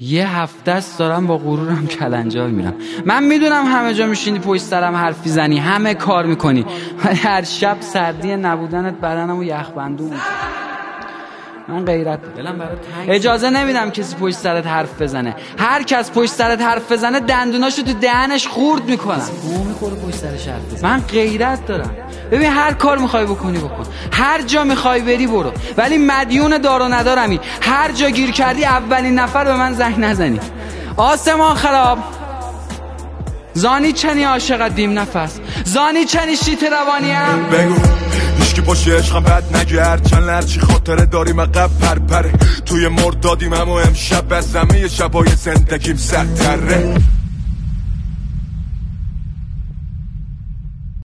یه هفته است دارم با غرورم کلنجار میرم. من میدونم همه جا میشینی پشت سرم حرف میزنی، همه کار میکنی، ولی هر شب سردی نبودنت بدنمو یخبندون میکنه. من غیرت دلم برات تنگ، اجازه نمیدم کسی پشت سرت حرف بزنه. هر کس پشت سرت حرف بزنه دندوناشو تو دهنش خورد میکنم. بو میخوره پشت سرش حرف بزنه. من غیرت دارم. ببین هر کار میخوای بکنی بکن، هر جا میخوای بری برو، ولی مدیون دار و ندارمی. هر جا گیر کردی اولین نفر به من زنگ نزنی. آسمان خراب زانی چنی عاشقت دیم نفس، زانی چنی شیت روانیم. بگو هیچکی پشت عشقم بد نگرد، چند لرچی خاطره داریم عقب پرپره. توی مرد دادیم اما امشب از همه شبای زندگیم سرتره.